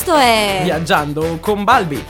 Questo è Viaggiando con Balbi.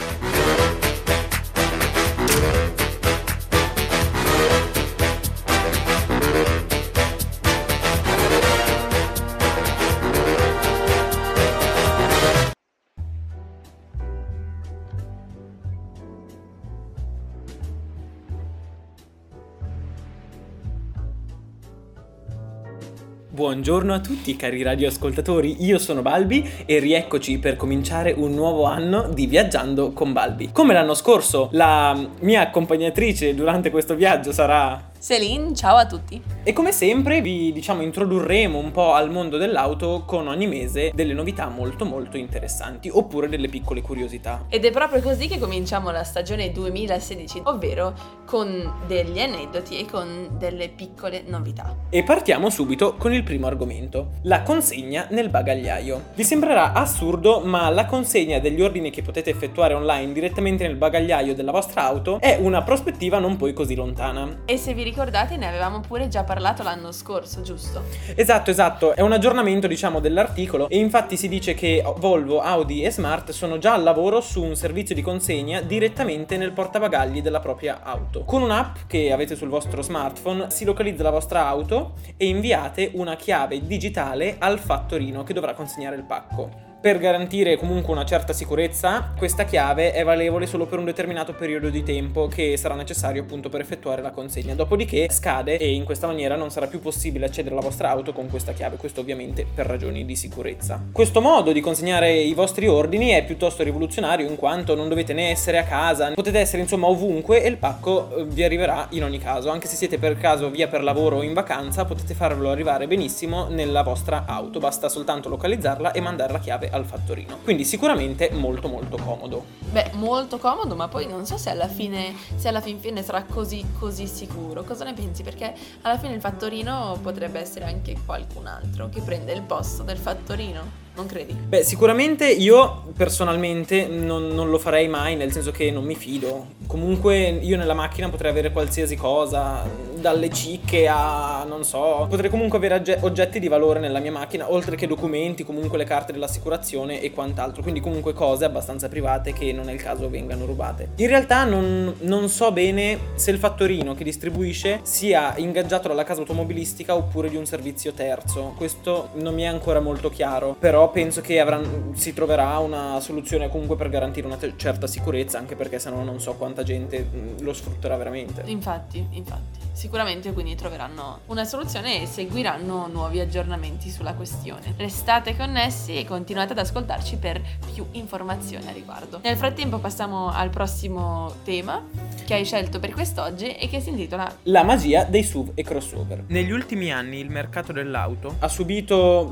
Buongiorno a tutti cari radioascoltatori, io sono Balbi e rieccoci per cominciare un nuovo anno di Viaggiando con Balbi. Come l'anno scorso, la mia accompagnatrice durante questo viaggio sarà Celine, ciao a tutti. E come sempre vi introdurremo un po' al mondo dell'auto con ogni mese delle novità molto interessanti oppure delle piccole curiosità. Ed è proprio così che cominciamo la stagione 2016, ovvero con degli aneddoti e con delle piccole novità. E partiamo subito con il primo argomento, la consegna nel bagagliaio. Vi sembrerà assurdo, ma la consegna degli ordini che potete effettuare online direttamente nel bagagliaio della vostra auto è una prospettiva non poi così lontana. E se vi ricordate ne avevamo pure già parlato l'anno scorso, giusto? Esatto, è un aggiornamento dell'articolo e infatti si dice che Volvo, Audi e Smart sono già al lavoro su un servizio di consegna direttamente nel portabagagli della propria auto. Con un'app che avete sul vostro smartphone si localizza la vostra auto e inviate una chiave digitale al fattorino che dovrà consegnare il pacco. Per garantire comunque una certa sicurezza, questa chiave è valevole solo per un determinato periodo di tempo che sarà necessario appunto per effettuare la consegna. Dopodiché scade e in questa maniera non sarà più possibile accedere alla vostra auto con questa chiave, questo ovviamente per ragioni di sicurezza. Questo modo di consegnare i vostri ordini è piuttosto rivoluzionario in quanto non dovete né essere a casa, potete essere insomma ovunque e il pacco vi arriverà in ogni caso. Anche se siete per caso via per lavoro o in vacanza, potete farvelo arrivare benissimo nella vostra auto, basta soltanto localizzarla e mandare la chiave al fattorino. Quindi sicuramente molto comodo. Beh, molto comodo, ma poi non so se alla fin fine sarà così sicuro. Cosa ne pensi? Perché alla fine il fattorino potrebbe essere anche qualcun altro che prende il posto del fattorino. Non credi? Beh, sicuramente io personalmente non lo farei mai, nel senso che non mi fido. Comunque io nella macchina potrei avere qualsiasi cosa, dalle cicche a non so, potrei comunque avere oggetti di valore nella mia macchina, oltre che documenti, comunque le carte dell'assicurazione e quant'altro, quindi comunque cose abbastanza private che non è il caso vengano rubate. In realtà non so bene se il fattorino che distribuisce sia ingaggiato dalla casa automobilistica oppure di un servizio terzo. Questo non mi è ancora molto chiaro, però penso che si troverà una soluzione comunque per garantire una certa sicurezza, anche perché sennò non so quanta gente lo sfrutterà veramente. Infatti, sicuramente quindi troveranno una soluzione e seguiranno nuovi aggiornamenti sulla questione. Restate connessi e continuate ad ascoltarci per più informazioni a riguardo. Nel frattempo passiamo al prossimo tema che hai scelto per quest'oggi e che si intitola La magia dei SUV e crossover. Negli ultimi anni il mercato dell'auto ha subito,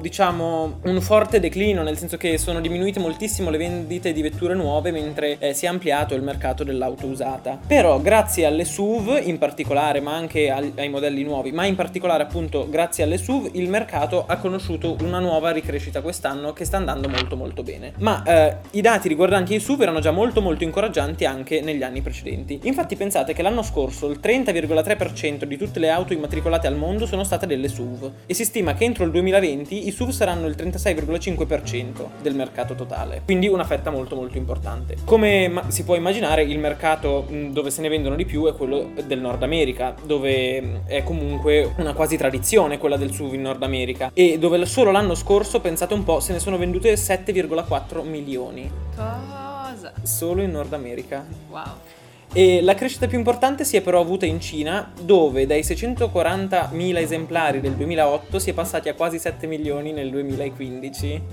un forte declino, nel senso che sono diminuite moltissimo le vendite di vetture nuove mentre si è ampliato il mercato dell'auto usata. Però grazie alle SUV in particolare, ma anche ai modelli nuovi, ma in particolare appunto grazie alle SUV, il mercato ha conosciuto una nuova ricrescita quest'anno che sta andando molto bene. Ma i dati riguardanti i SUV erano già molto incoraggianti anche negli anni precedenti. Infatti pensate che l'anno scorso il 30,3% di tutte le auto immatricolate al mondo sono state delle SUV e si stima che entro il 2020 i SUV saranno il 36,5% del mercato totale, quindi una fetta molto importante. Come si può immaginare, il mercato dove se ne vendono di più è quello del Nord America, dove è comunque una quasi tradizione quella del SUV in Nord America e dove solo l'anno scorso, pensate un po', se ne sono vendute 7,4 milioni. cosa? Solo in Nord America. Wow. E la crescita più importante si è però avuta in Cina, dove dai 640.000 esemplari del 2008 si è passati a quasi 7 milioni nel 2015.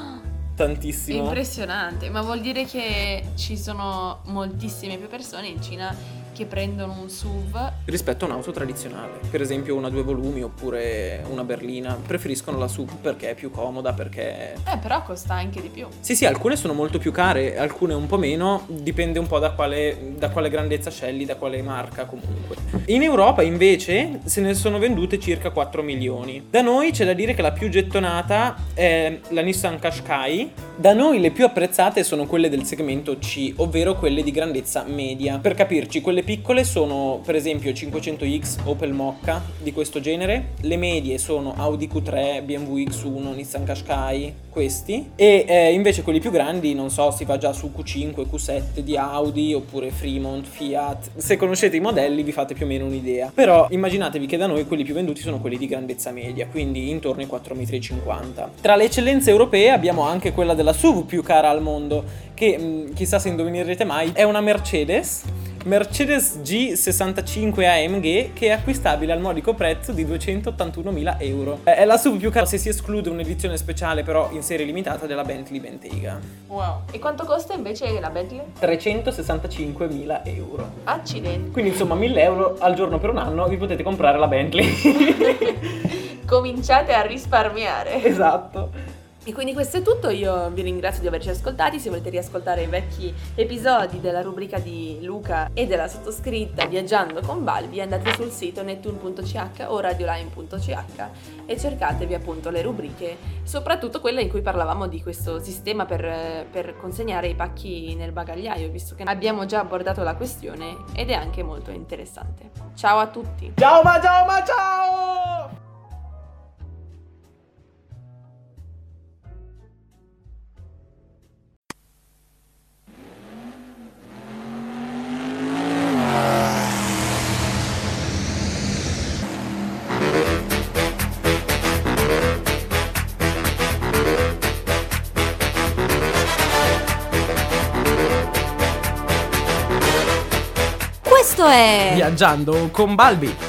Tantissimo. Impressionante, ma vuol dire che ci sono moltissime più persone in Cina che prendono un SUV rispetto a un'auto tradizionale, per esempio una 2 volumi oppure una berlina. Preferiscono la SUV perché è più comoda, perché però costa anche di più. Sì, alcune sono molto più care, alcune un po' meno, dipende un po' da quale grandezza scegli, da quale marca comunque. In Europa invece se ne sono vendute circa 4 milioni. Da noi c'è da dire che la più gettonata è la Nissan Qashqai. Da noi le più apprezzate sono quelle del segmento C, ovvero quelle di grandezza media. Per capirci, quelle piccole sono per esempio 500X, Opel Mokka di questo genere, le medie sono Audi Q3, BMW X1, Nissan Qashqai, questi, e invece quelli più grandi, non so, si va già su Q5, Q7 di Audi oppure Fremont, Fiat. Se conoscete i modelli vi fate più o meno un'idea, però immaginatevi che da noi quelli più venduti sono quelli di grandezza media, quindi intorno ai 4,50 m. Tra le eccellenze europee abbiamo anche quella della SUV più cara al mondo, che chissà se indovinerete mai, è una Mercedes G65 AMG, che è acquistabile al modico prezzo di 281.000 euro. È la SUV più cara se si esclude un'edizione speciale però in serie limitata della Bentley Bentayga. Wow. E quanto costa invece la Bentley? 365.000 euro. Accidenti. Quindi insomma 1.000 euro al giorno per un anno vi potete comprare la Bentley. Cominciate a risparmiare. Esatto. E quindi questo è tutto, io vi ringrazio di averci ascoltati. Se volete riascoltare i vecchi episodi della rubrica di Luca e della sottoscritta Viaggiando con Balbi, andate sul sito netune.ch o radioline.ch e cercatevi appunto le rubriche, soprattutto quella in cui parlavamo di questo sistema per consegnare i pacchi nel bagagliaio, visto che abbiamo già abordato la questione ed è anche molto interessante. Ciao a tutti! Ciao ma ciao ma ciao! Questo è Viaggiando con Balbi.